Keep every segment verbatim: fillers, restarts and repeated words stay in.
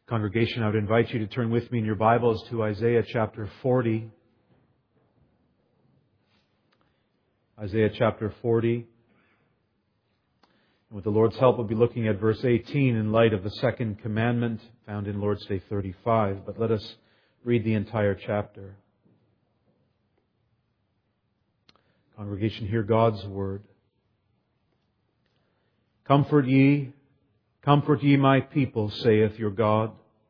Congregation, I would invite you to turn with me in your Bibles to Isaiah chapter forty. Isaiah chapter forty. And with the Lord's help, we'll be looking at verse eighteen in light of the second commandment found in Lord's Day thirty-five. But let us read the entire chapter. Congregation, hear God's word. Comfort ye, comfort ye my people, saith your God.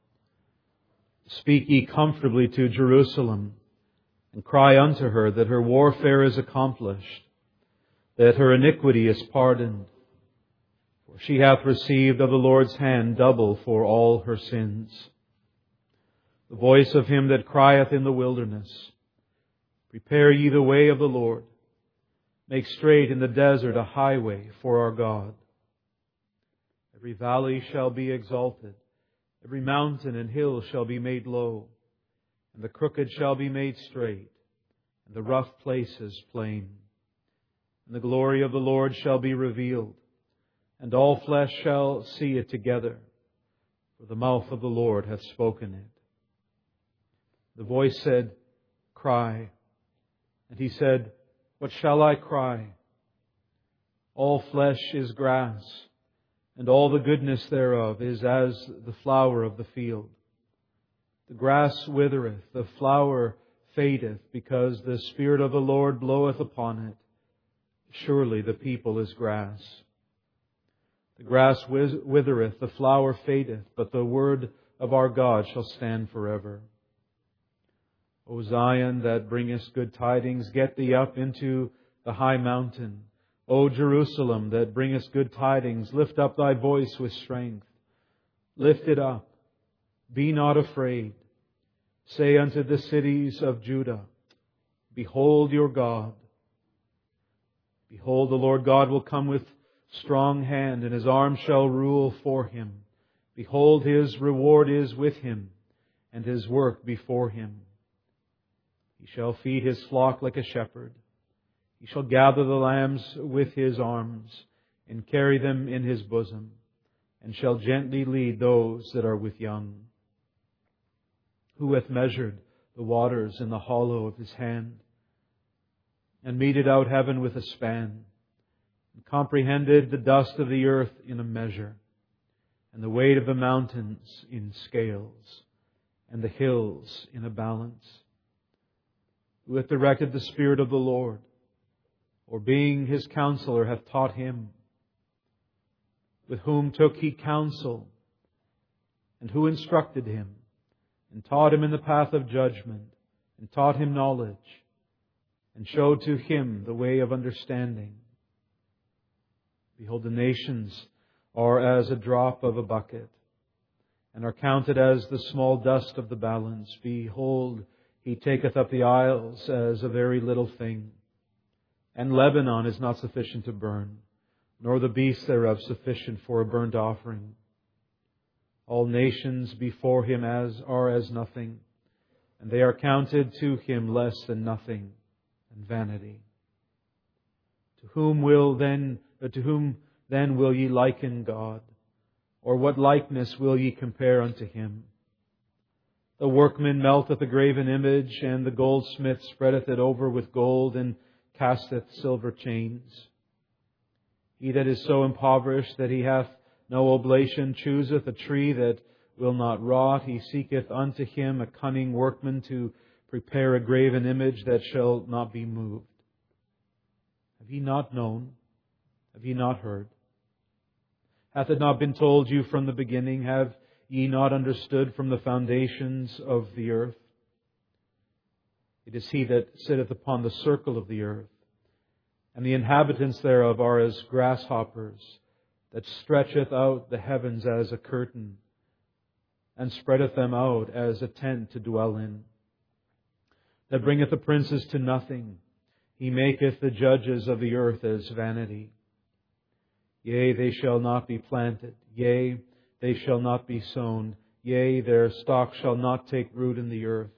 Speak ye comfortably to Jerusalem, and cry unto her that her warfare is accomplished, that her iniquity is pardoned. For she hath received of the Lord's hand double for all her sins. The voice of him that crieth in the wilderness, prepare ye the way of the Lord, make straight in the desert a highway for our God. Every valley shall be exalted, every mountain and hill shall be made low, and the crooked shall be made straight, and the rough places plain. And the glory of the Lord shall be revealed, and all flesh shall see it together, for the mouth of the Lord hath spoken it. The voice said, Cry. And he said, What shall I cry? All flesh is grass, and all the goodness thereof is as the flower of the field. The grass withereth, the flower fadeth, because the Spirit of the Lord bloweth upon it. Surely the people is grass. The grass withereth, the flower fadeth, but the word of our God shall stand forever. O Zion, that bringest good tidings, get thee up into the high mountain. O Jerusalem, that bringest good tidings, lift up thy voice with strength. Lift it up. Be not afraid. Say unto the cities of Judah, Behold your God. Behold, the Lord God will come with strong hand, and His arm shall rule for Him. Behold, His reward is with Him, and His work before Him. He shall feed His flock like a shepherd. He shall gather the lambs with His arms, and carry them in His bosom, and shall gently lead those that are with young. Who hath measured the waters in the hollow of His hand, and meted out heaven with a span, and comprehended the dust of the earth in a measure, and the weight of the mountains in scales, and the hills in a balance? Who hath directed the Spirit of the Lord, or being His counselor hath taught Him? With whom took He counsel, and who instructed Him, and taught Him in the path of judgment, and taught Him knowledge, and showed to Him the way of understanding? Behold, the nations are as a drop of a bucket, and are counted as the small dust of the balance. Behold, He taketh up the isles as a very little thing. And Lebanon is not sufficient to burn, nor the beasts thereof sufficient for a burnt offering. All nations before Him as are as nothing, and they are counted to Him less than nothing and vanity. To whom will then, uh, to whom then will ye liken God? Or what likeness will ye compare unto Him? The workman melteth a graven image, and the goldsmith spreadeth it over with gold, and casteth silver chains. He that is so impoverished that he hath no oblation chooseth a tree that will not rot. He seeketh unto him a cunning workman to prepare a graven image that shall not be moved. Have ye not known? Have ye not heard? Hath it not been told you from the beginning? Have ye not understood from the foundations of the earth? It is He that sitteth upon the circle of the earth, and the inhabitants thereof are as grasshoppers, that stretcheth out the heavens as a curtain, and spreadeth them out as a tent to dwell in. That bringeth the princes to nothing. He maketh the judges of the earth as vanity. Yea, they shall not be planted. Yea, they shall not be sown. Yea, their stock shall not take root in the earth.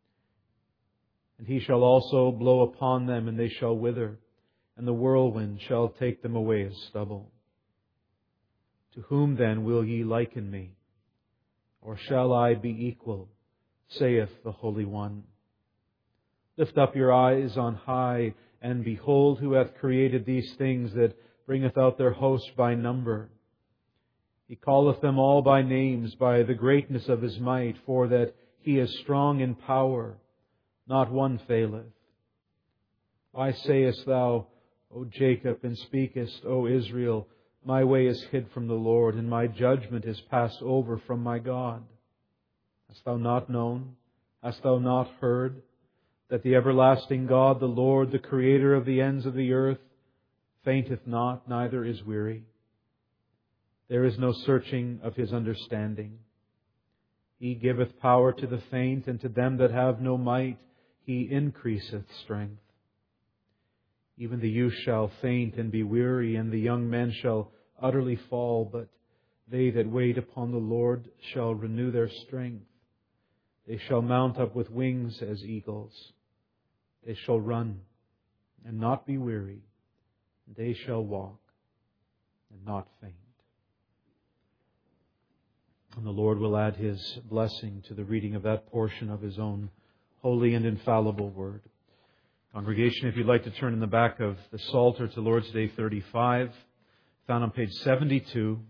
And He shall also blow upon them, and they shall wither, and the whirlwind shall take them away as stubble. To whom then will ye liken me? or shall I be equal, saith the Holy One. Lift up your eyes on high, and behold who hath created these things, that bringeth out their host by number. He calleth them all by names, by the greatness of His might, for that He is strong in power, not one faileth. Why sayest thou, O Jacob, and speakest, O Israel, my way is hid from the Lord, and my judgment is passed over from my God? Hast thou not known? Hast thou not heard? That the everlasting God, the Lord, the Creator of the ends of the earth, fainteth not, neither is weary. There is no searching of His understanding. He giveth power to the faint, and to them that have no might He increaseth strength. Even the youth shall faint and be weary, and the young men shall utterly fall, but they that wait upon the Lord shall renew their strength. They shall mount up with wings as eagles. They shall run and not be weary. They shall walk and not faint. And the Lord will add His blessing to the reading of that portion of His own holy and infallible Word. Congregation, if you'd like to turn in the back of the Psalter to Lord's Day thirty-five, found on page seventy-two.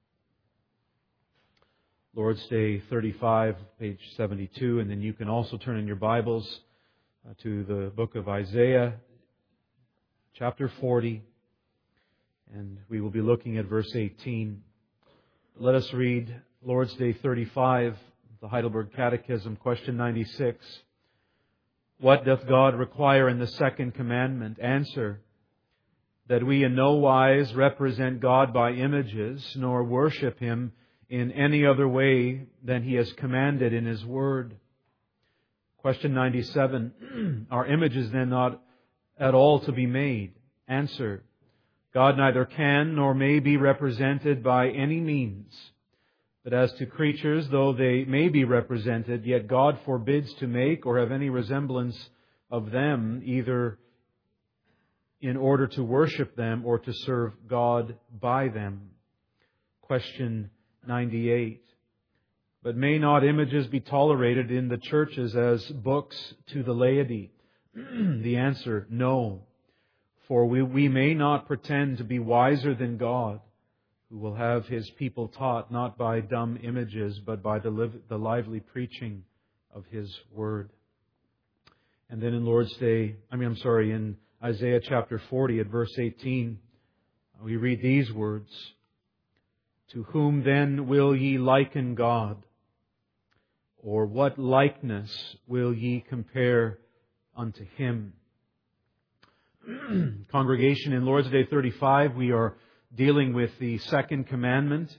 Lord's Day thirty-five, page seventy-two, and then you can also turn in your Bibles uh, to the book of Isaiah, chapter forty, and we will be looking at verse eighteen. Let us read Lord's Day thirty-five, the Heidelberg Catechism, question ninety-six. What doth God require in the second commandment? Answer: that we in no wise represent God by images, nor worship Him in any other way than He has commanded in His Word. Question ninety-seven. Are images then not at all to be made? Answer: God neither can nor may be represented by any means. But as to creatures, though they may be represented, yet God forbids to make or have any resemblance of them, either in order to worship them or to serve God by them. Question ninety-eight. But may not images be tolerated in the churches as books to the laity? The answer: no. For we, we may not pretend to be wiser than God, who will have His people taught not by dumb images, but by the, liv- the lively preaching of His Word. And then in Lord's Day, I mean, I'm sorry, in Isaiah chapter forty at verse eighteen, we read these words: To whom then will ye liken God? Or what likeness will ye compare unto Him? Congregation, in Lord's Day thirty-five, we are dealing with the second commandment.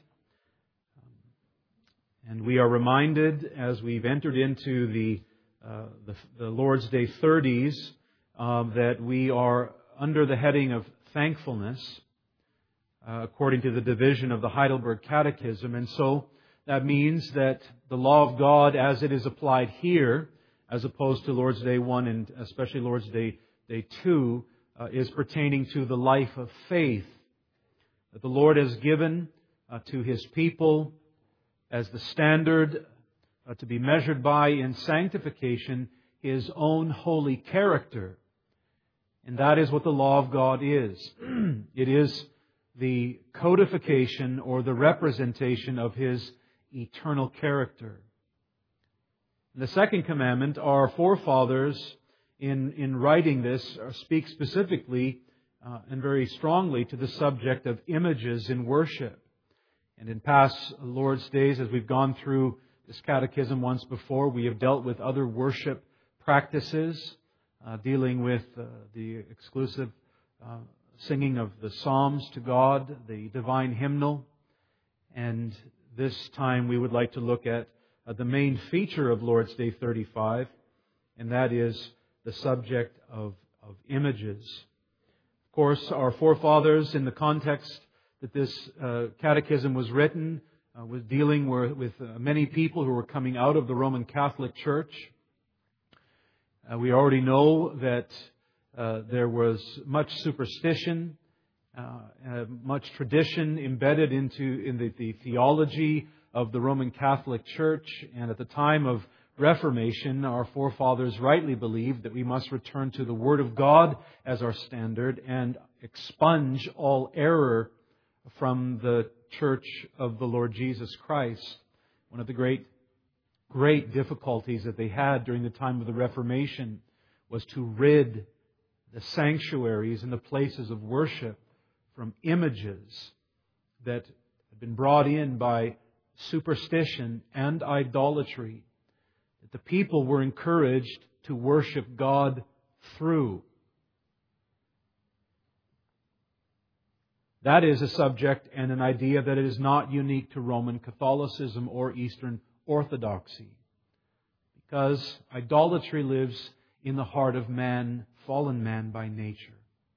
And we are reminded, as we've entered into the, uh, the, the Lord's Day thirties, uh, that we are under the heading of thankfulness, uh, according to the division of the Heidelberg Catechism. And so that means that the law of God, as it is applied here, as opposed to Lord's Day one and especially Lord's Day, Day two, uh, is pertaining to the life of faith that the Lord has given uh, to His people as the standard uh, to be measured by in sanctification, His own holy character. And that is what the law of God is. It is the codification or the representation of His eternal character. In the second commandment, our forefathers in, in writing this speak specifically uh, and very strongly to the subject of images in worship. And in past Lord's Days, as we've gone through this catechism once before, we have dealt with other worship practices, uh, dealing with uh, the exclusive uh, singing of the Psalms to God, the divine hymnal. And this time we would like to look at uh, the main feature of Lord's Day thirty-five, and that is the subject of, of images. Of course, our forefathers, in the context that this uh, catechism was written, uh, was dealing with, with uh, many people who were coming out of the Roman Catholic Church. Uh, we already know that uh, there was much superstition, uh, uh, much tradition embedded into in the, the theology of the Roman Catholic Church, and at the time of Reformation, our forefathers rightly believed that we must return to the Word of God as our standard and expunge all error from the Church of the Lord Jesus Christ. One of the great, great difficulties that they had during the time of the Reformation was to rid the sanctuaries and the places of worship from images that had been brought in by superstition and idolatry, that the people were encouraged to worship God through. That is a subject and an idea that is not unique to Roman Catholicism or Eastern Orthodoxy, because idolatry lives in the heart of man, fallen man by nature.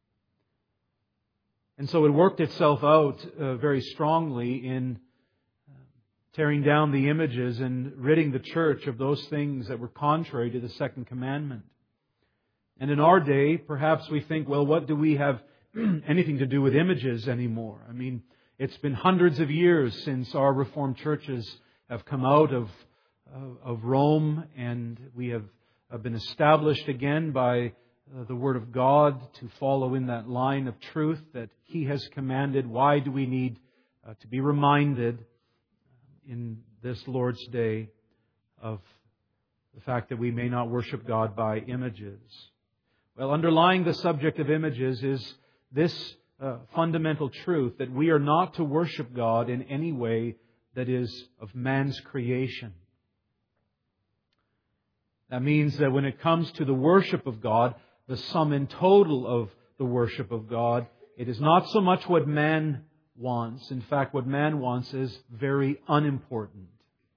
And so it worked itself out uh, very strongly in tearing down the images and ridding the church of those things that were contrary to the second commandment. And in our day, perhaps we think, well, what do we have anything to do with images anymore? I mean, it's been hundreds of years since our Reformed churches have come out of, of, of Rome, and we have, have been established again by uh, the Word of God to follow in that line of truth that He has commanded. Why do we need uh, to be reminded in this Lord's Day of the fact that we may not worship God by images? Well, underlying the subject of images is this uh, fundamental truth that we are not to worship God in any way that is of man's creation. That means that when it comes to the worship of God, the sum and total of the worship of God, it is not so much what man wants. In fact, what man wants is very unimportant.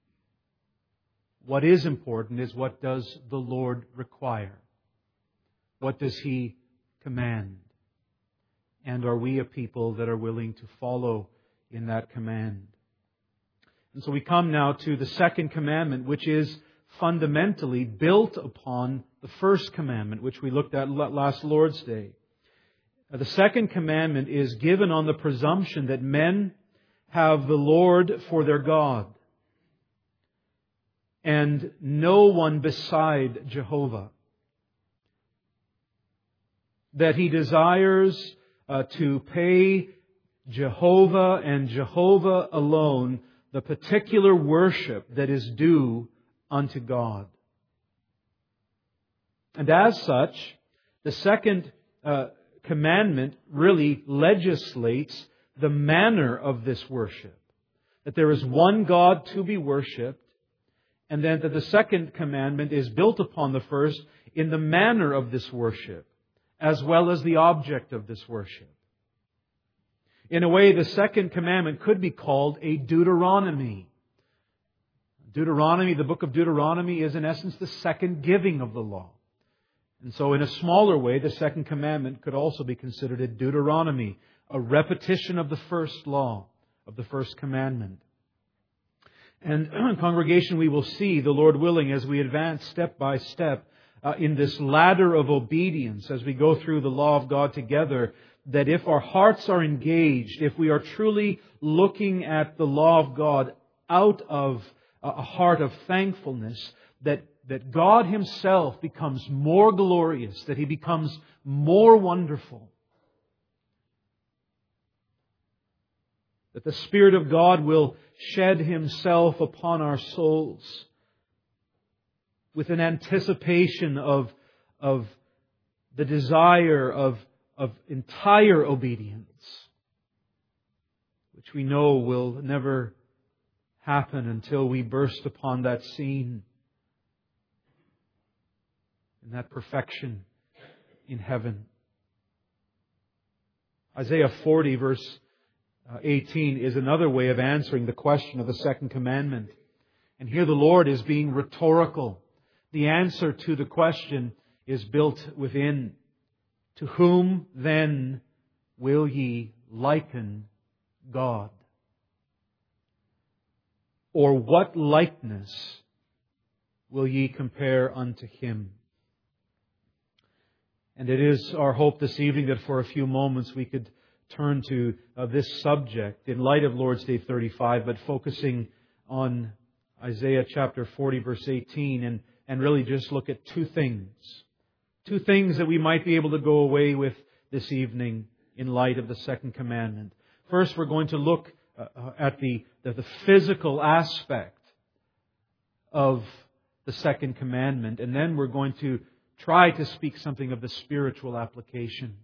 What is important is, what does the Lord require? What does He command? And are we a people that are willing to follow in that command? And so we come now to the second commandment, which is fundamentally built upon the first commandment, which we looked at last Lord's Day. The second commandment is given on the presumption that men have the Lord for their God and no one beside Jehovah. That He desires uh, to pay Jehovah and Jehovah alone the particular worship that is due unto God. And as such, the second uh, commandment really legislates the manner of this worship. That there is one God to be worshipped, and then that the second commandment is built upon the first in the manner of this worship, as well as the object of this worship. In a way, the second commandment could be called a Deuteronomy. Deuteronomy, the book of Deuteronomy, is in essence the second giving of the law. And so in a smaller way, the second commandment could also be considered a Deuteronomy, a repetition of the first law, of the first commandment. And congregation, we will see, the Lord willing, as we advance step by step uh, in this ladder of obedience, as we go through the law of God together, that if our hearts are engaged, if we are truly looking at the law of God out of a heart of thankfulness, that, that God Himself becomes more glorious, that He becomes more wonderful. That the Spirit of God will shed Himself upon our souls with an anticipation of, of the desire of, of entire obedience, which we know will never happen until we burst upon that scene in that perfection in heaven. Isaiah forty verse eighteen is another way of answering the question of the second commandment. And here the Lord is being rhetorical. The answer to the question is built within. To whom then will ye liken God? Or what likeness will ye compare unto Him? And it is our hope this evening that for a few moments we could turn to uh, this subject in light of Lord's Day thirty-five, but focusing on Isaiah chapter forty, verse eighteen, and, and really just look at two things. Two things that we might be able to go away with this evening in light of the second commandment. First, we're going to look uh, at the, the, the physical aspect of the second commandment, and then we're going to try to speak something of the spiritual application.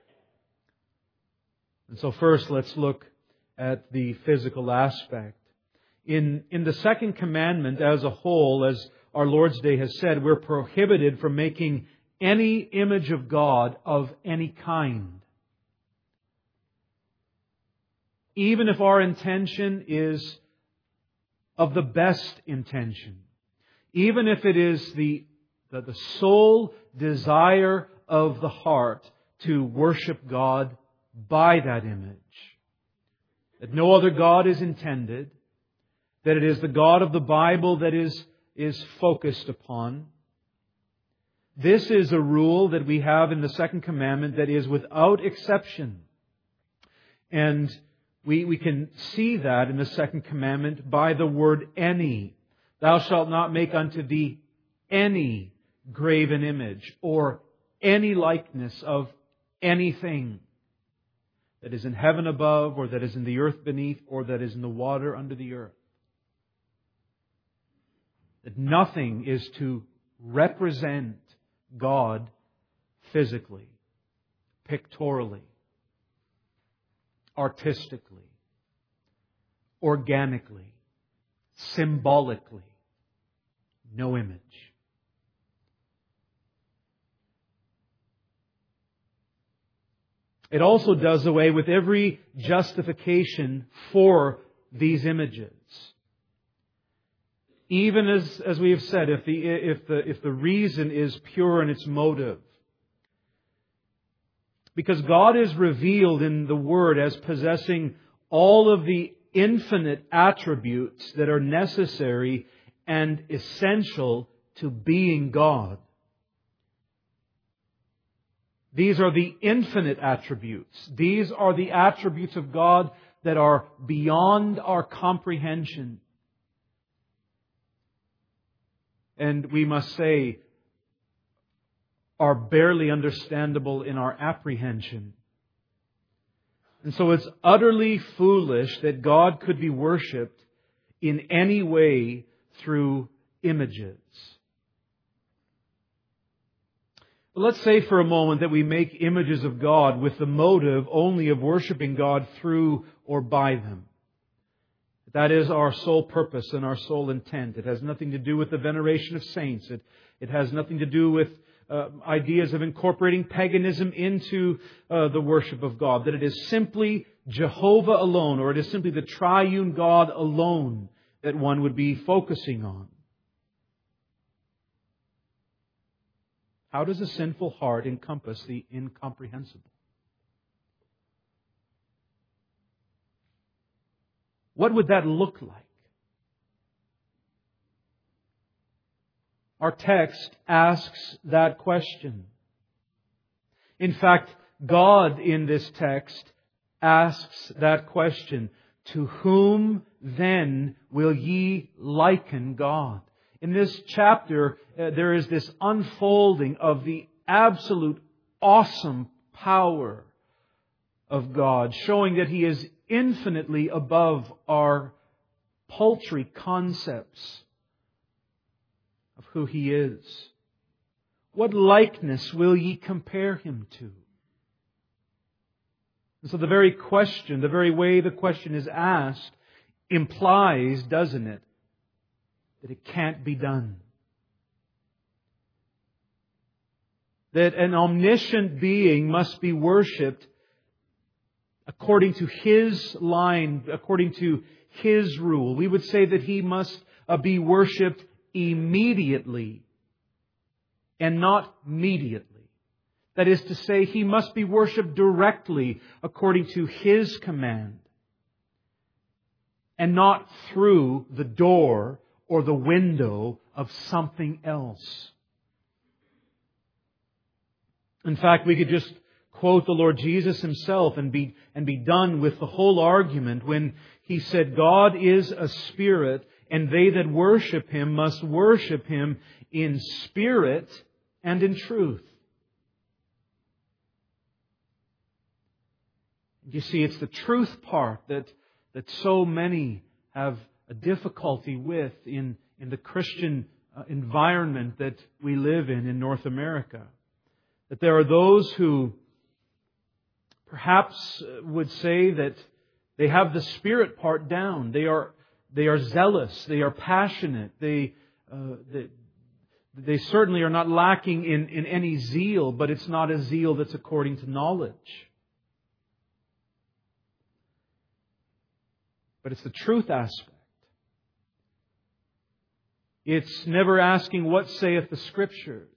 And so first, let's look at the physical aspect. In, in the second commandment as a whole, as our Lord's Day has said, we're prohibited from making any image of God of any kind. Even if our intention is of the best intention. Even if it is the, the, the sole desire of the heart to worship God by that image. That no other God is intended. That it is the God of the Bible that is, is focused upon. This is a rule that we have in the second commandment that is without exception. And we, we can see that in the second commandment by the word any. Thou shalt not make unto thee any graven image or any likeness of anything that is in heaven above, or that is in the earth beneath, or that is in the water under the earth. That nothing is to represent God physically, pictorially, artistically, organically, symbolically. No image. It also does away with every justification for these images. Even as, as we have said, if the, if the, if the reason is pure in its motive. Because God is revealed in the Word as possessing all of the infinite attributes that are necessary and essential to being God. These are the infinite attributes. These are the attributes of God that are beyond our comprehension. And we must say, are barely understandable in our apprehension. And so it's utterly foolish that God could be worshipped in any way through images. But let's say for a moment that we make images of God with the motive only of worshiping God through or by them. That is our sole purpose and our sole intent. It has nothing to do with the veneration of saints. It, it has nothing to do with uh, ideas of incorporating paganism into uh, the worship of God. That it is simply Jehovah alone, or it is simply the triune God alone that one would be focusing on. How does a sinful heart encompass the incomprehensible? What would that look like? Our text asks that question. In fact, God in this text asks that question. To whom then will ye liken God? In this chapter, uh, there is this unfolding of the absolute awesome power of God, showing that He is infinitely above our paltry concepts of who He is. What likeness will ye compare Him to? And so the very question, the very way the question is asked, implies, doesn't it, that it can't be done. That an omniscient being must be worshipped according to His line, according to His rule. We would say that He must uh, be worshipped immediately and not mediately. That is to say, He must be worshipped directly according to His command and not through the door or the window of something else. In fact, we could just quote the Lord Jesus Himself and be, and be done with the whole argument when He said, God is a spirit, and they that worship Him must worship Him in spirit and in truth. You see, it's the truth part that, that so many have a difficulty with in, in the Christian uh, environment that we live in in North America. That there are those who perhaps would say that they have the spirit part down. They are they are zealous. They are passionate. They uh, they, they certainly are not lacking in, in any zeal, but it's not a zeal that's according to knowledge. But it's the truth aspect. It's never asking, what saith the Scriptures?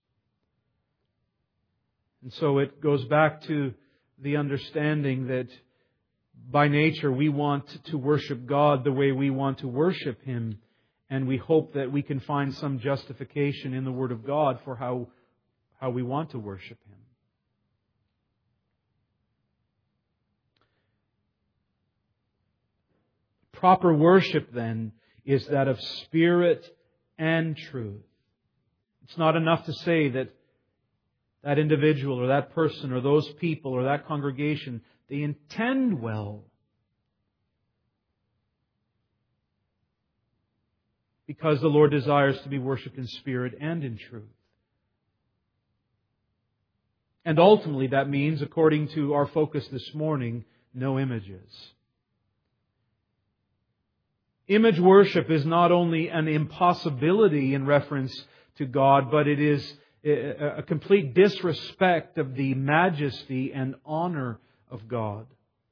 And so it goes back to the understanding that by nature we want to worship God the way we want to worship Him. And we hope that we can find some justification in the Word of God for how, how we want to worship Him. Proper worship, then, is that of spirit and truth. It's not enough to say that that individual or that person or those people or that congregation, they intend well. Because the Lord desires to be worshipped in spirit and in truth. And ultimately that means, according to our focus this morning, no images. Image worship is not only an impossibility in reference to God, but it is a complete disrespect of the majesty and honor of God.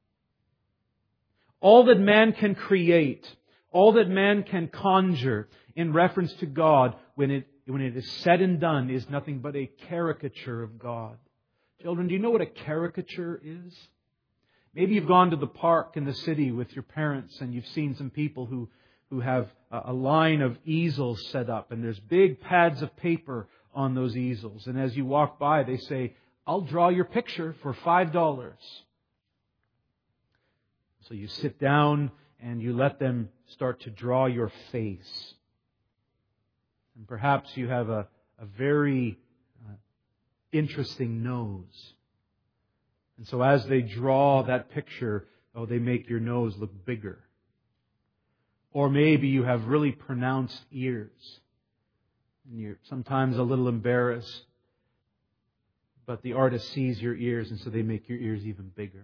All that man can create, all that man can conjure in reference to God, when it, when it is said and done, is nothing but a caricature of God. Children, do you know what a caricature is? Maybe you've gone to the park in the city with your parents and you've seen some people who, who have a line of easels set up, and there's big pads of paper on those easels. And as you walk by, they say, "I'll draw your picture for five dollars. So you sit down and you let them start to draw your face. And perhaps you have a, a very uh, interesting nose. And so as they draw that picture, oh, they make your nose look bigger. Or maybe you have really pronounced ears. And you're sometimes a little embarrassed. But the artist sees your ears, and so they make your ears even bigger.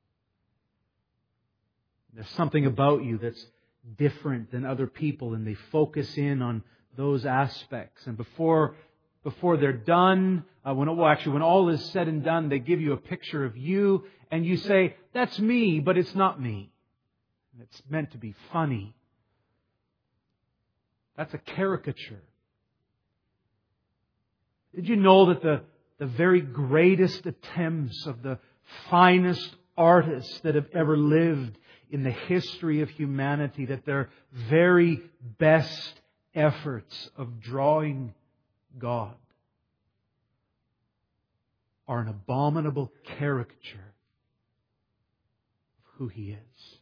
There's something about you that's different than other people, and they focus in on those aspects. And before before they're done, uh, when well, actually when all is said and done, they give you a picture of you, and you say, "That's me, but it's not me." It's meant to be funny. That's a caricature. Did you know that the, the very greatest attempts of the finest artists that have ever lived in the history of humanity, that their very best efforts of drawing God are an abominable caricature of who He is?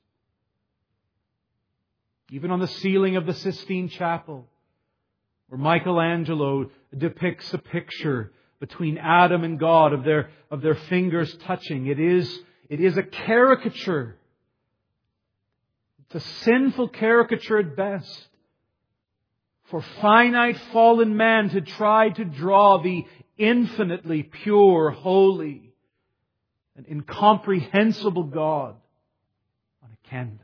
Even on the ceiling of the Sistine Chapel, where Michelangelo depicts a picture between Adam and God of their, of their fingers touching, it is, it is a caricature. It's a sinful caricature at best. For finite fallen man to try to draw the infinitely pure, holy, and incomprehensible God on a canvas.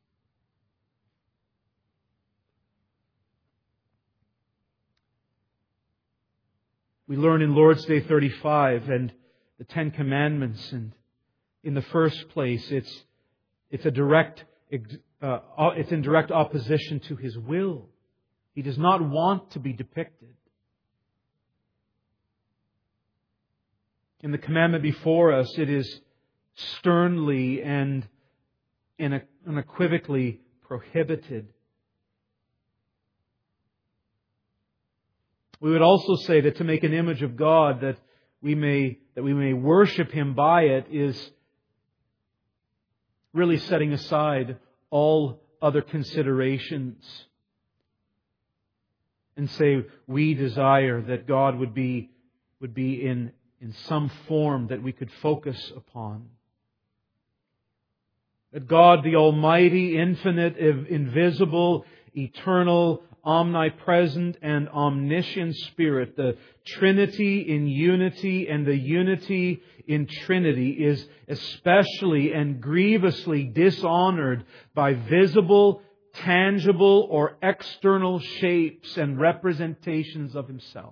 We learn in Lord's Day thirty-five and the Ten Commandments, and in the first place, it's it's a direct uh, it's in direct opposition to His will. He does not want to be depicted. In the commandment before us, it is sternly and unequivocally prohibited. We would also say that to make an image of God that we may that we may worship Him by it is really setting aside all other considerations and say, we desire that God would be, would be in, in some form that we could focus upon. That God, the Almighty, infinite, invisible, eternal, omnipresent, and omniscient Spirit, the Trinity in unity and the unity in Trinity, is especially and grievously dishonored by visible, tangible, or external shapes and representations of Himself.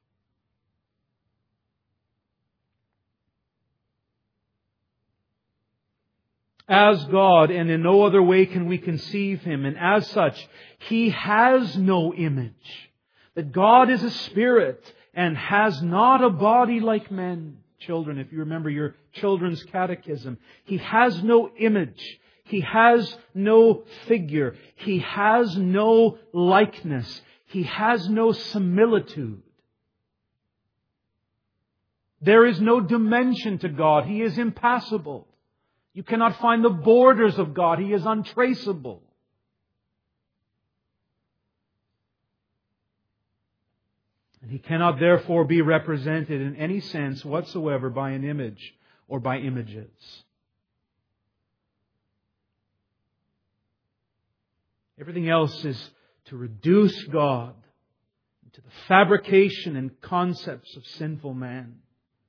As God, and in no other way can we conceive Him, and as such, He has no image. That God is a Spirit and has not a body like men. Children, if you remember your children's catechism, He has no image. He has no figure. He has no likeness. He has no similitude. There is no dimension to God. He is impassible. You cannot find the borders of God. He is untraceable. And He cannot therefore be represented in any sense whatsoever by an image or by images. Everything else is to reduce God to the fabrication and concepts of sinful man.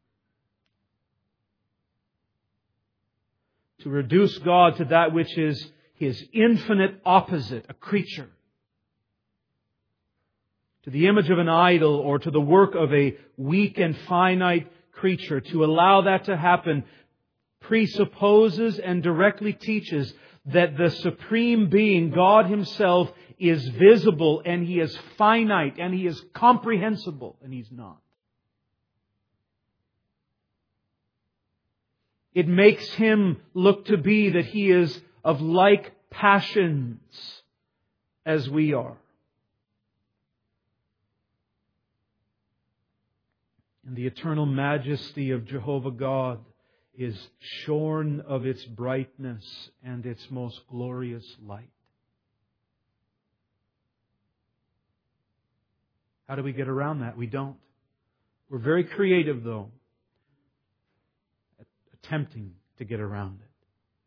To reduce God to that which is His infinite opposite, a creature. To the image of an idol or to the work of a weak and finite creature. To allow that to happen presupposes and directly teaches that the Supreme Being, God Himself, is visible and He is finite and He is comprehensible, and He's not. It makes Him look to be that He is of like passions as we are. And the eternal majesty of Jehovah God is shorn of its brightness and its most glorious light. How do we get around that? We don't. We're very creative, though, attempting to get around it.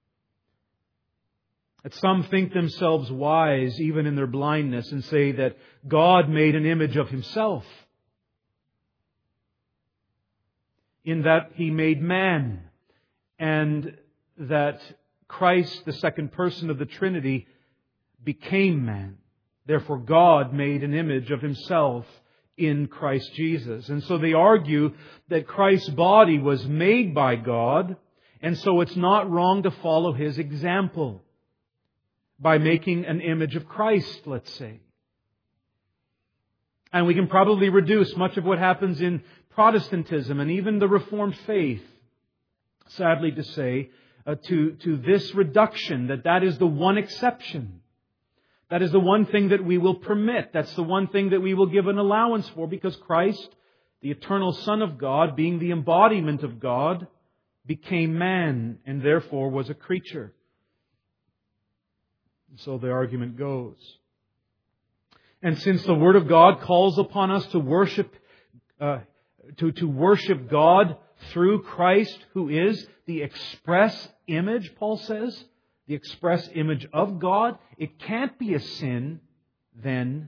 That some think themselves wise even in their blindness and say that God made an image of Himself, in that He made man, and that Christ, the second person of the Trinity, became man. Therefore, God made an image of Himself in Christ Jesus. And so they argue that Christ's body was made by God, and so it's not wrong to follow His example by making an image of Christ, let's say. And we can probably reduce much of what happens in Protestantism and even the Reformed faith, sadly to say, uh, to, to this reduction, that that is the one exception. That is the one thing that we will permit. That's the one thing that we will give an allowance for, because Christ, the eternal Son of God, being the embodiment of God, became man and therefore was a creature. And so the argument goes. And since the Word of God calls upon us to worship, uh, to, to worship God through Christ, who is the express image, Paul says, the express image of God, it can't be a sin, then,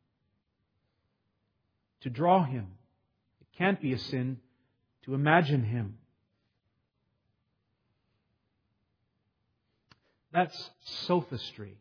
to draw Him. It can't be a sin to imagine Him. That's sophistry.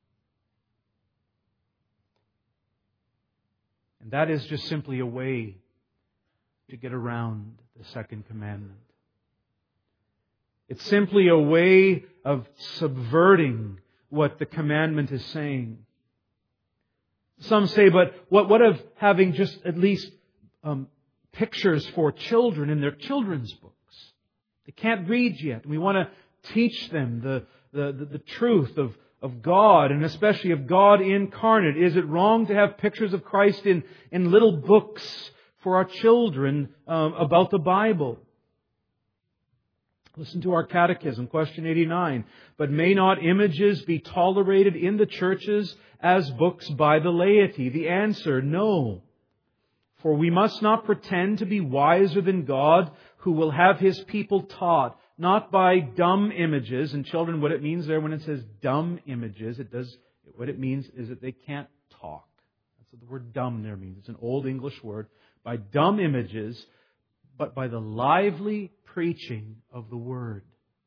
And that is just simply a way to get around the second commandment. It's simply a way of subverting what the commandment is saying. Some say, but what, what of having just at least um, pictures for children in their children's books? They can't read yet. We want to teach them the, the, the, the truth of, of God, and especially of God incarnate. Is it wrong to have pictures of Christ in, in little books for our children um, about the Bible? Listen to our catechism, question eighty-nine. But may not images be tolerated in the churches as books by the laity? The answer, no. For we must not pretend to be wiser than God, who will have His people taught, not by dumb images. And children, what it means there when it says dumb images, it does, what it means is that they can't talk. That's what the word dumb there means. It's an old English word. By dumb images, but by the lively preaching of the Word.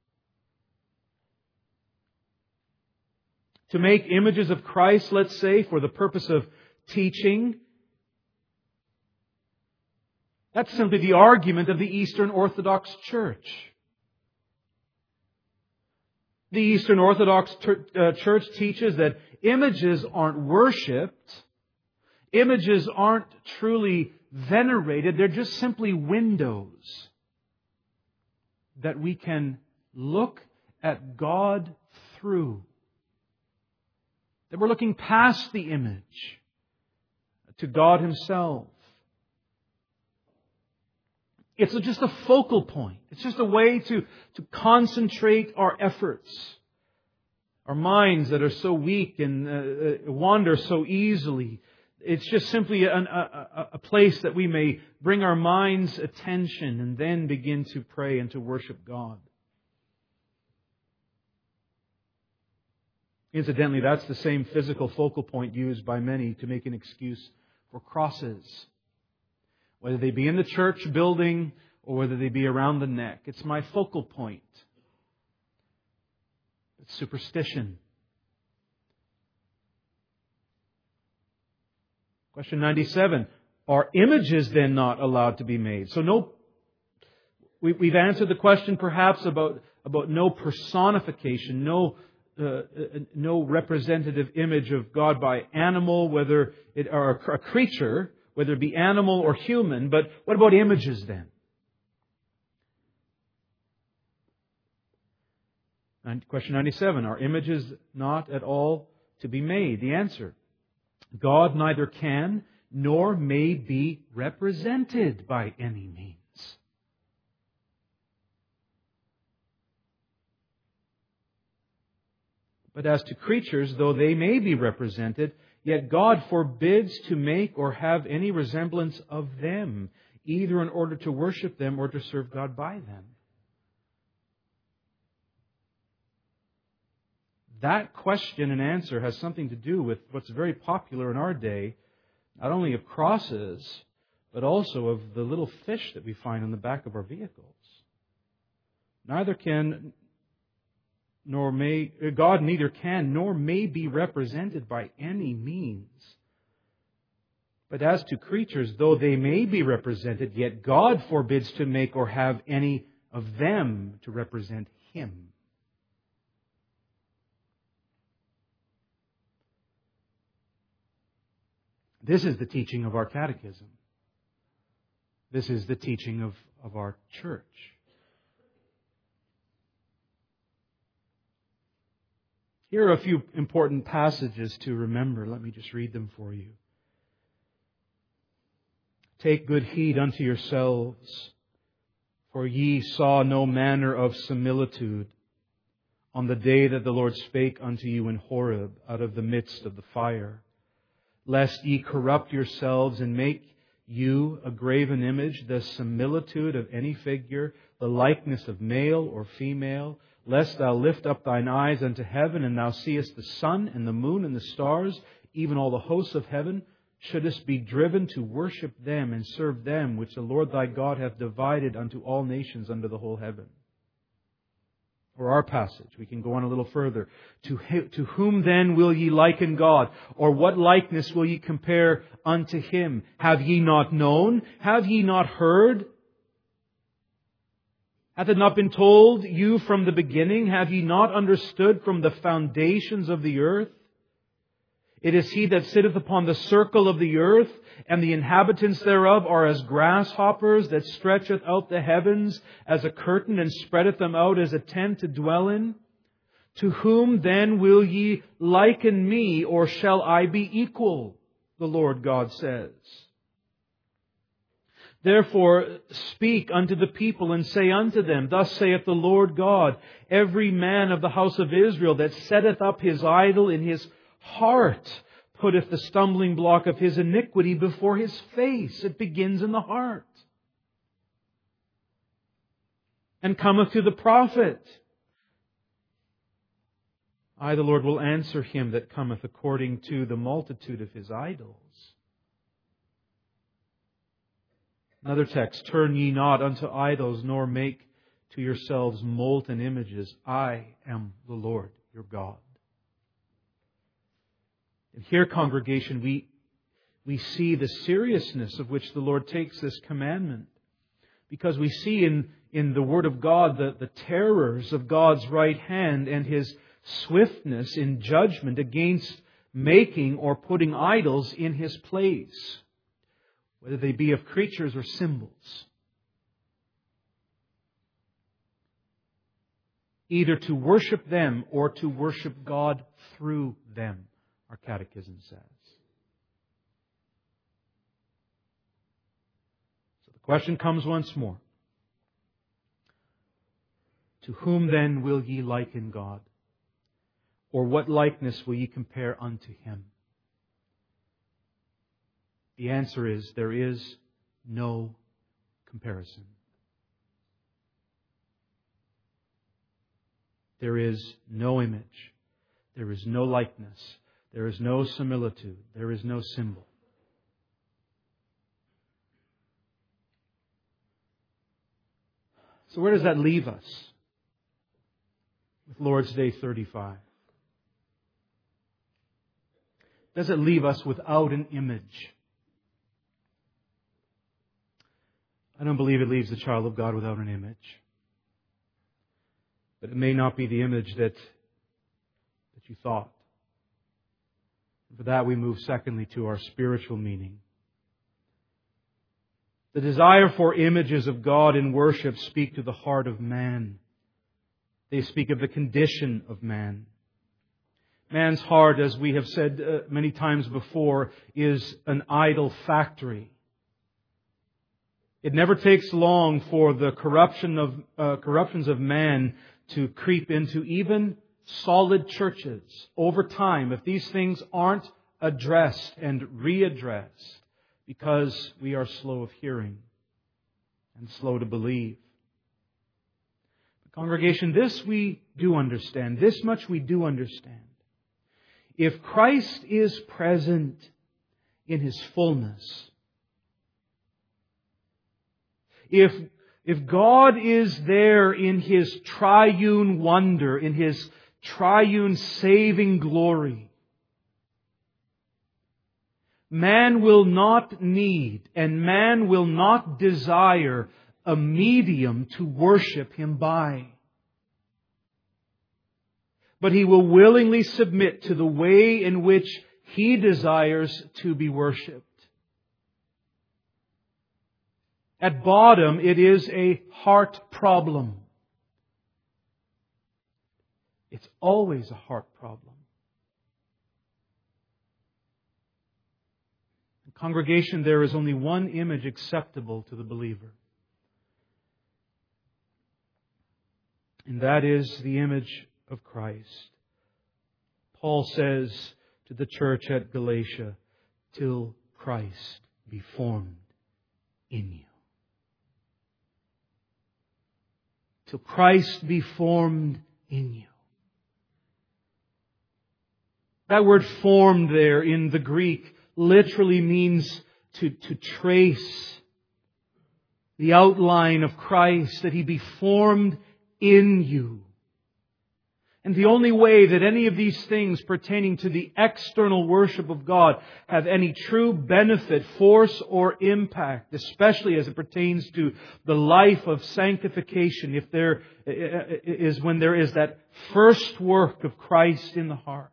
To make images of Christ, let's say, for the purpose of teaching, that's simply the argument of the Eastern Orthodox Church. The Eastern Orthodox Church teaches that images aren't worshipped. Images aren't truly venerated. They're just simply windows that we can look at God through. That we're looking past the image to God Himself. It's just a focal point. It's just a way to, to concentrate our efforts. Our minds that are so weak and uh, wander so easily. It's just simply an, a, a place that we may bring our mind's attention and then begin to pray and to worship God. Incidentally, that's the same physical focal point used by many to make an excuse for crosses. Whether they be in the church building or whether they be around the neck. It's my focal point. It's superstition. Question ninety-seven. Are images then not allowed to be made? So no, we, we've answered the question perhaps about, about no personification, no uh, no representative image of God by animal, whether it or a creature, whether it be animal or human. But what about images then? And question ninety-seven. Are images not at all to be made? The answer. God neither can nor may be represented by any means. But as to creatures, though they may be represented, yet God forbids to make or have any resemblance of them, either in order to worship them or to serve God by them. That question and answer has something to do with what's very popular in our day, not only of crosses, but also of the little fish that we find on the back of our vehicles. Neither can, nor may, God neither can nor may be represented by any means. But as to creatures, though they may be represented, yet God forbids to make or have any of them to represent Him. This is the teaching of our catechism. This is the teaching of, of our church. Here are a few important passages to remember. Let me just read them for you. Take good heed unto yourselves, for ye saw no manner of similitude on the day that the Lord spake unto you in Horeb out of the midst of the fire. Lest ye corrupt yourselves and make you a graven image, the similitude of any figure, the likeness of male or female, lest thou lift up thine eyes unto heaven, and thou seest the sun and the moon and the stars, even all the hosts of heaven, shouldest be driven to worship them and serve them, which the Lord thy God hath divided unto all nations under the whole heaven. Or our passage, we can go on a little further. To, to whom then will ye liken God? Or what likeness will ye compare unto Him? Have ye not known? Have ye not heard? Hath it not been told you from the beginning? Have ye not understood from the foundations of the earth? It is He that sitteth upon the circle of the earth, and the inhabitants thereof are as grasshoppers, that stretcheth out the heavens as a curtain, and spreadeth them out as a tent to dwell in. To whom then will ye liken me, or shall I be equal? The Lord God says. Therefore speak unto the people and say unto them, Thus saith the Lord God, every man of the house of Israel that setteth up his idol in his heart putteth the stumbling block of his iniquity before his face. It begins in the heart. And cometh to the prophet. I, the Lord, will answer him that cometh according to the multitude of his idols. Another text, Turn ye not unto idols, nor make to yourselves molten images. I am the Lord your God. And here, congregation, we, we see the seriousness of which the Lord takes this commandment. Because we see in, in the Word of God the, the terrors of God's right hand and His swiftness in judgment against making or putting idols in His place, whether they be of creatures or symbols. Either to worship them or to worship God through them, our catechism says. So the question comes once more. To whom then will ye liken God? Or what likeness will ye compare unto Him? The answer is, there is no comparison. There is no image. There is no likeness. There is no similitude. There is no symbol. So where does that leave us with Lord's Day thirty-five? Does it leave us without an image? I don't believe it leaves the child of God without an image. But it may not be the image that, that you thought. For that we move secondly to our spiritual meaning. The desire for images of God in worship speak to the heart of man. They speak of the condition of man. Man's heart, as we have said uh, many times before, is an idol factory. It never takes long for the corruption of uh, corruptions of man to creep into even solid churches. Over time, if these things aren't addressed and readdressed, because we are slow of hearing and slow to believe. But congregation, this we do understand. This much we do understand. If Christ is present in His fullness, if, if God is there in His triune wonder, in His triune saving glory, man will not need and man will not desire a medium to worship Him by. But he will willingly submit to the way in which he desires to be worshipped. At bottom, it is a heart problem. It's always a heart problem. In congregation, there is only one image acceptable to the believer. And that is the image of Christ. Paul says to the church at Galatia, till Christ be formed in you. Till Christ be formed in you. That word formed there in the Greek literally means to, to trace the outline of Christ, that He be formed in you. And the only way that any of these things pertaining to the external worship of God have any true benefit, force, or impact, especially as it pertains to the life of sanctification, if there is when there is that first work of Christ in the heart.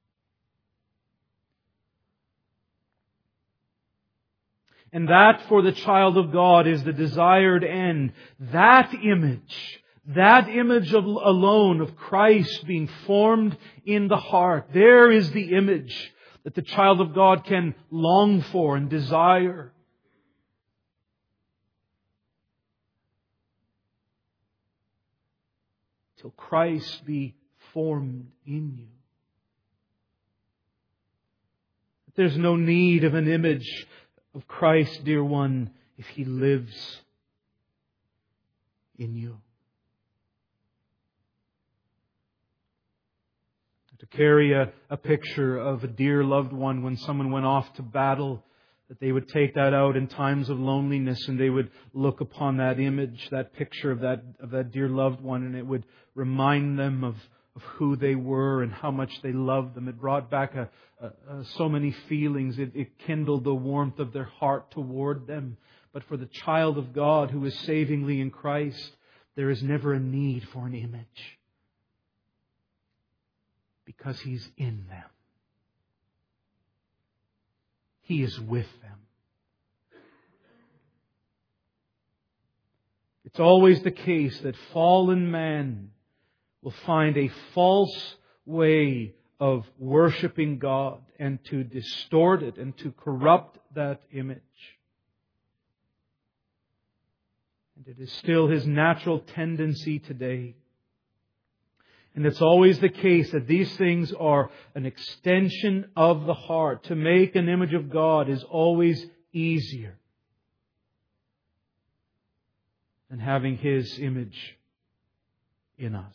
And that for the child of God is the desired end. That image, that image of, alone of Christ being formed in the heart. There is the image that the child of God can long for and desire. till Christ be formed in you. There's no need of an image of Christ, dear one, if He lives in you. To carry a, a picture of a dear loved one when someone went off to battle, that they would take that out in times of loneliness and they would look upon that image, that picture of that of that dear loved one, and it would remind them of, of who they were and how much they loved them. It brought back a, a, a, so many feelings. It, it kindled the warmth of their heart toward them. But for the child of God who is savingly in Christ, there is never a need for an image, because He's in them. He is with them. It's always the case that fallen man will find a false way of worshiping God and to distort it and to corrupt that image. And it is still his natural tendency today. And it's always the case that these things are an extension of the heart. To make an image of God is always easier than having His image in us.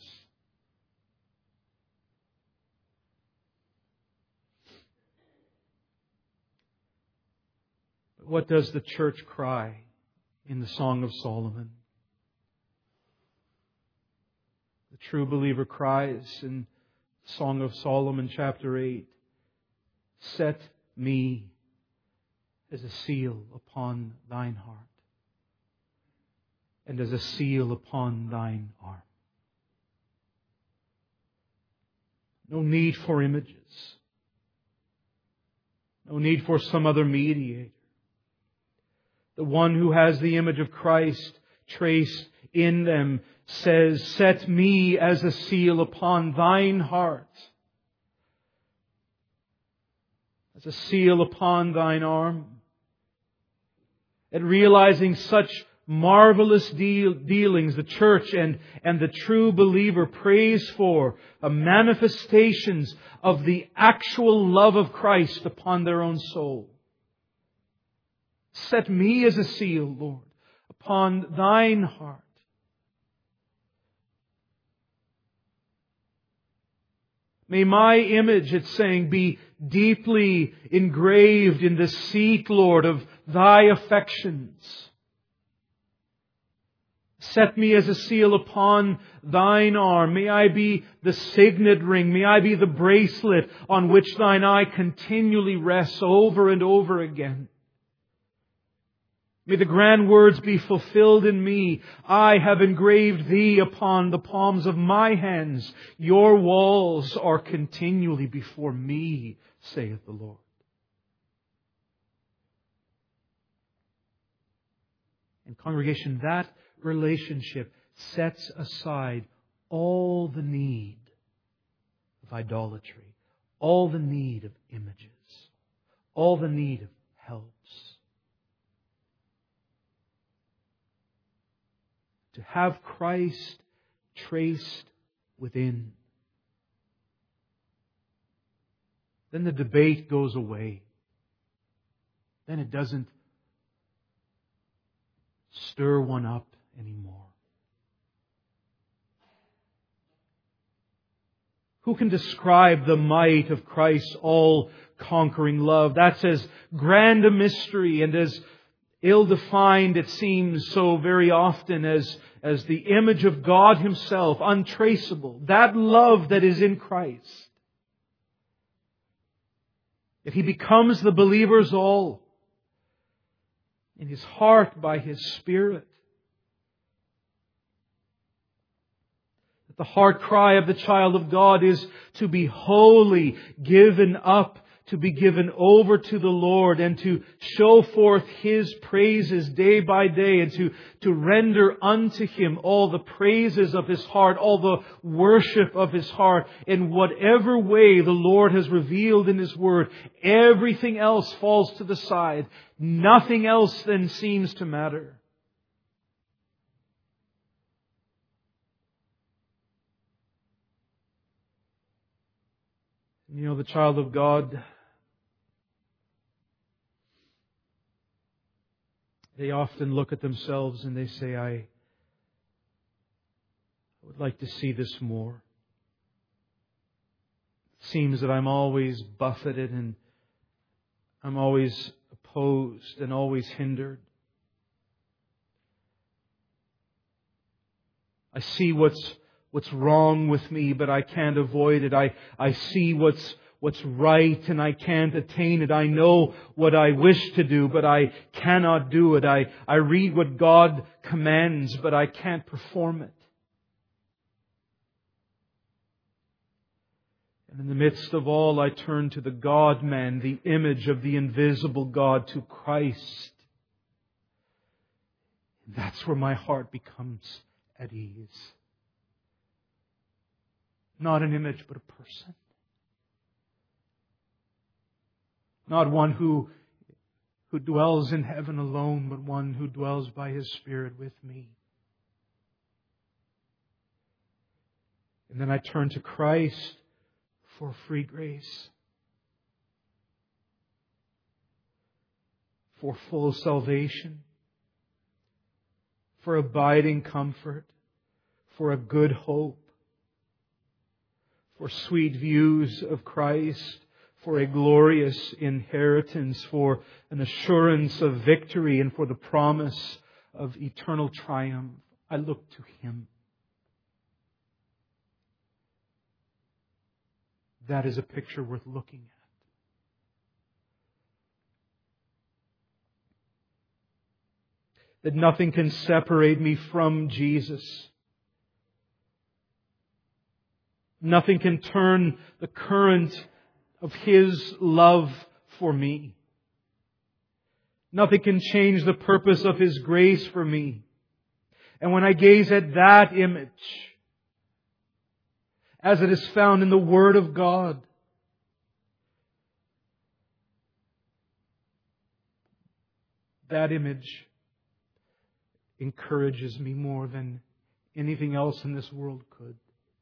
But what does the church cry in the Song of Solomon? The true believer cries in Song of Solomon chapter eight, "Set me as a seal upon thine heart, and as a seal upon thine arm." No need for images. No need for some other mediator. The one who has the image of Christ traced in them says, "Set me as a seal upon thine heart, as a seal upon thine arm." And realizing such marvelous deal, dealings, the church and, and the true believer prays for a manifestations of the actual love of Christ upon their own soul. Set me as a seal, Lord, upon thine heart. May my image, it's saying, be deeply engraved in the seat, Lord, of thy affections. Set me as a seal upon thine arm. May I be the signet ring. May I be the bracelet on which thine eye continually rests over and over again. May the grand words be fulfilled in me. I have engraved thee upon the palms of my hands. Your walls are continually before me, saith the Lord. And congregation, that relationship sets aside all the need of idolatry, all the need of images, all the need of helps. To have Christ traced within, then the debate goes away. Then it doesn't stir one up anymore. Who can describe the might of Christ's all-conquering love? That's as grand a mystery and as ill-defined, it seems so very often, as, as the image of God Himself, untraceable. That love that is in Christ. That He becomes the believer's all in his heart by His Spirit. That the heart cry of the child of God is to be wholly given up, to be given over to the Lord, and to show forth His praises day by day, and to, to render unto Him all the praises of His heart, all the worship of His heart, in whatever way the Lord has revealed in His Word. Everything else falls to the side. Nothing else then seems to matter. You know, the child of God, they often look at themselves and they say, I would like to see this more. It seems that I'm always buffeted and I'm always opposed and always hindered. I see what's what's wrong with me, but I can't avoid it. I, I see what's what's right and I can't attain it. I know what I wish to do, but I cannot do it. I, I read what God commands, but I can't perform it. And in the midst of all, I turn to the God-man, the image of the invisible God, to Christ. That's where my heart becomes at ease. Not an image, but a person. Not one who, who dwells in heaven alone, but one who dwells by His Spirit with me. And then I turn to Christ for free grace, for full salvation, for abiding comfort, for a good hope, for sweet views of Christ, for a glorious inheritance, for an assurance of victory, and for the promise of eternal triumph. I look to Him. That is a picture worth looking at. That nothing can separate me from Jesus. Nothing can turn the current of His love for me. Nothing can change the purpose of His grace for me. And when I gaze at that image, as it is found in the Word of God, that image encourages me more than anything else in this world could.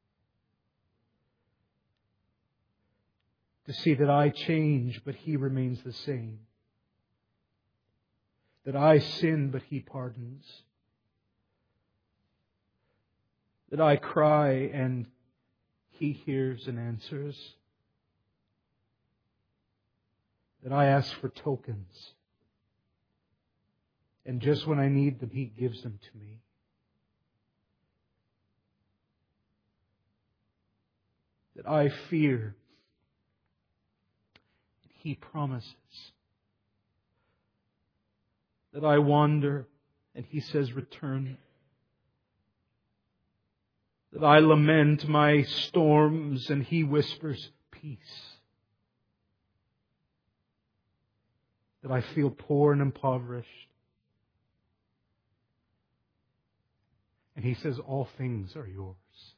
To see that I change, but He remains the same. That I sin, but He pardons. That I cry and He hears and answers. That I ask for tokens. And just when I need them, He gives them to me. That I fear. He promises. That I wander, and He says, return. That I lament my storms, and He whispers, peace. That I feel poor and impoverished. And He says, all things are yours.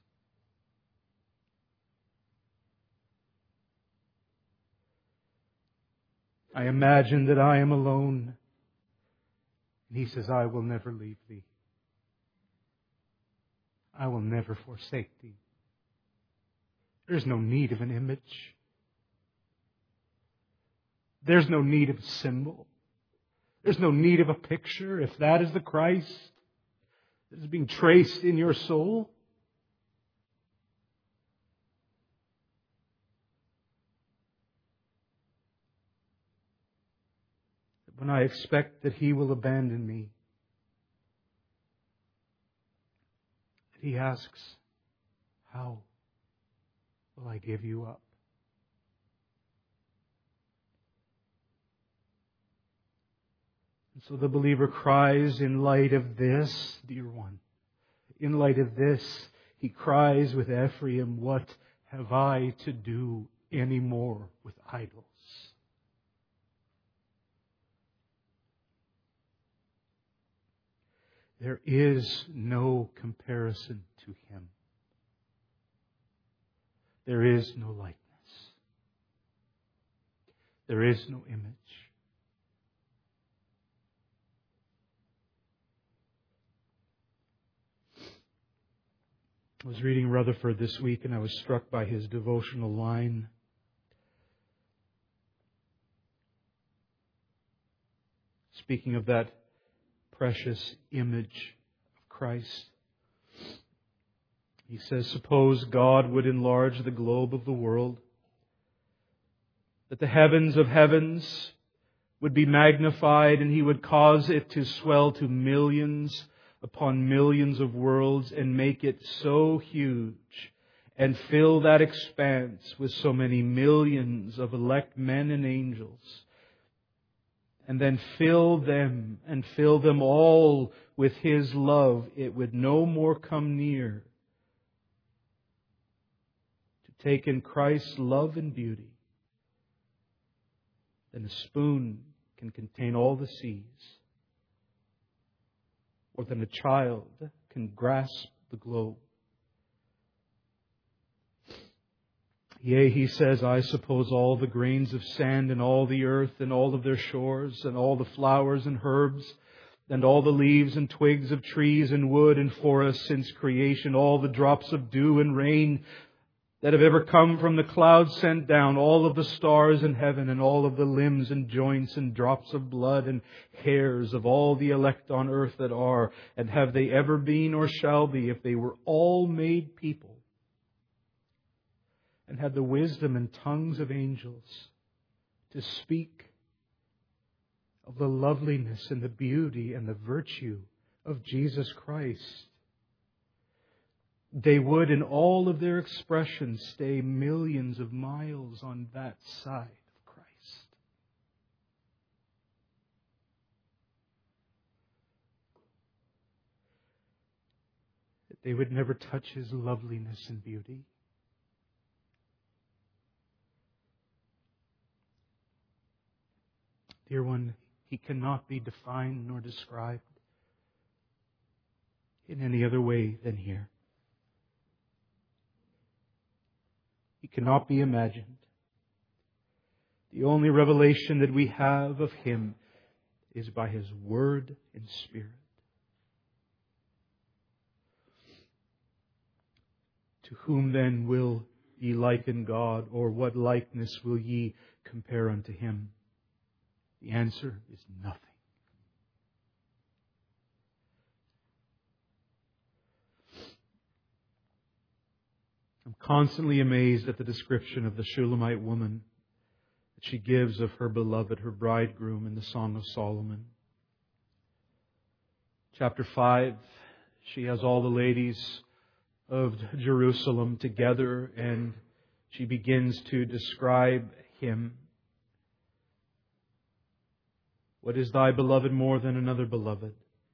I imagine that I am alone. And He says, I will never leave thee. I will never forsake thee. There's no need of an image. There's no need of a symbol. There's no need of a picture. If that is the Christ that is being traced in your soul, when I expect that He will abandon me, He asks, how will I give you up? And so the believer cries in light of this, dear one. In light of this, he cries with Ephraim, what have I to do anymore with idols? There is no comparison to Him. There is no likeness. There is no image. I was reading Rutherford this week and I was struck by his devotional line. speaking of that precious image of Christ. He says, suppose God would enlarge the globe of the world, that the heavens of heavens would be magnified, and He would cause it to swell to millions upon millions of worlds and make it so huge and fill that expanse with so many millions of elect men and angels, and then fill them and fill them all with His love. It would no more come near to take in Christ's love and beauty than a spoon can contain all the seas, or than a child can grasp the globe. Yea, He says, I suppose all the grains of sand and all the earth and all of their shores and all the flowers and herbs and all the leaves and twigs of trees and wood and forests since creation, all the drops of dew and rain that have ever come from the clouds sent down, all of the stars in heaven and all of the limbs and joints and drops of blood and hairs of all the elect on earth that are, and have they ever been or shall be, if they were all made people, and had the wisdom and tongues of angels to speak of the loveliness and the beauty and the virtue of Jesus Christ, they would, in all of their expressions, stay millions of miles on that side of Christ. That they would never touch His loveliness and beauty. Dear one, He cannot be defined nor described in any other way than here. He cannot be imagined. The only revelation that we have of Him is by His Word and Spirit. To whom then will ye liken God, or what likeness will ye compare unto Him? The answer is nothing. I'm constantly amazed at the description of the Shulamite woman that she gives of her beloved, her bridegroom, in the Song of Solomon. Chapter five, she has all the ladies of Jerusalem together, and she begins to describe him. What is thy beloved more than another beloved?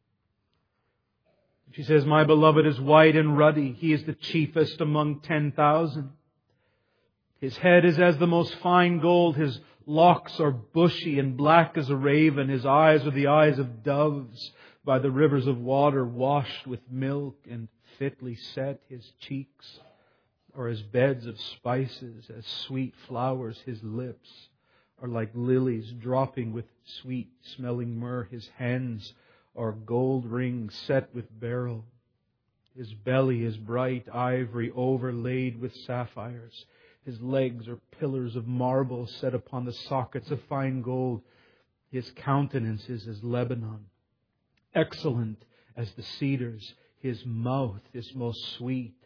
She says, my beloved is white and ruddy. He is the chiefest among ten thousand. His head is as the most fine gold. His locks are bushy and black as a raven. His eyes are the eyes of doves by the rivers of water, washed with milk and fitly set. His cheeks are as beds of spices, as sweet flowers. His lips are like lilies dropping with sweet smelling myrrh. His hands are gold rings set with beryl. His belly is bright ivory overlaid with sapphires. His legs are pillars of marble set upon the sockets of fine gold. His countenance is as Lebanon, excellent as the cedars. His mouth is most sweet.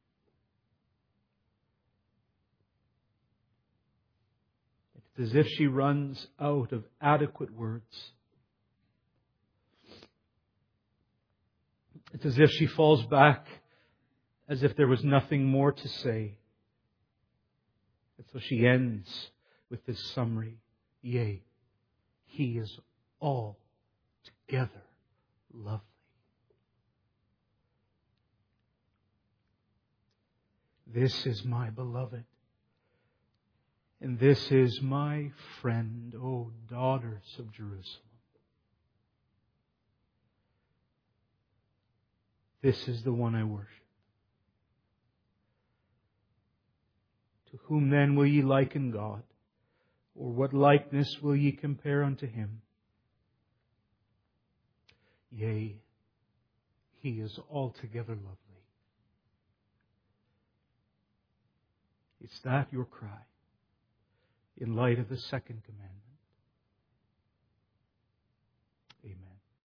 It's as if she runs out of adequate words. It's as if she falls back as if there was nothing more to say. And so she ends with this summary. Yea, He is altogether lovely. This is my beloved, and this is my friend, O daughters of Jerusalem. This is the one I worship. To whom then will ye liken God? Or what likeness will ye compare unto Him? Yea, He is altogether lovely. Is that your cry in light of the second commandment?